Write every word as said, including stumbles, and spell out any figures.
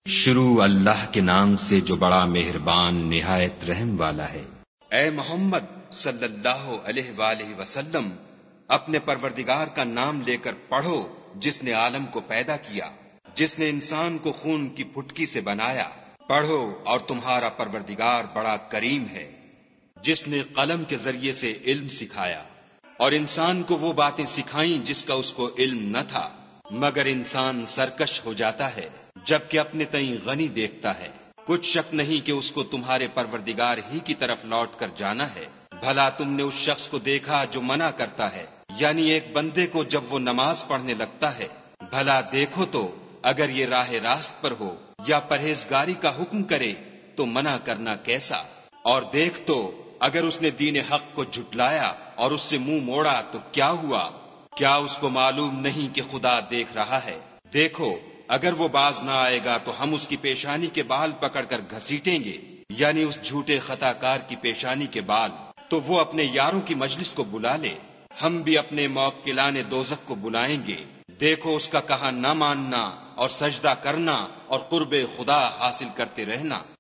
شروع اللہ کے نام سے جو بڑا مہربان نہایت رحم والا ہے۔ اے محمد صلی اللہ علیہ وآلہ وسلم، اپنے پروردگار کا نام لے کر پڑھو جس نے عالم کو پیدا کیا، جس نے انسان کو خون کی پھٹکی سے بنایا۔ پڑھو اور تمہارا پروردگار بڑا کریم ہے، جس نے قلم کے ذریعے سے علم سکھایا اور انسان کو وہ باتیں سکھائیں جس کا اس کو علم نہ تھا، مگر انسان سرکش ہو جاتا ہے جبکہ اپنے تئیں غنی دیکھتا ہے۔ کچھ شک نہیں کہ اس کو تمہارے پروردگار ہی کی طرف لوٹ کر جانا ہے۔ بھلا تم نے اس شخص کو دیکھا جو منع کرتا ہے، یعنی ایک بندے کو جب وہ نماز پڑھنے لگتا ہے؟ بھلا دیکھو تو اگر یہ راہ راست پر ہو یا پرہیزگاری کا حکم کرے تو منع کرنا کیسا؟ اور دیکھ تو اگر اس نے دین حق کو جھٹلایا اور اس سے منہ موڑا تو کیا ہوا؟ کیا اس کو معلوم نہیں کہ خدا دیکھ رہا ہے؟ دیکھو اگر وہ باز نہ آئے گا تو ہم اس کی پیشانی کے بال پکڑ کر گھسیٹیں گے، یعنی اس جھوٹے خطا کار کی پیشانی کے بال، تو وہ اپنے یاروں کی مجلس کو بلا لے، ہم بھی اپنے موکلان دوزخ کو بلائیں گے۔ دیکھو اس کا کہا نہ ماننا اور سجدہ کرنا اور قرب خدا حاصل کرتے رہنا۔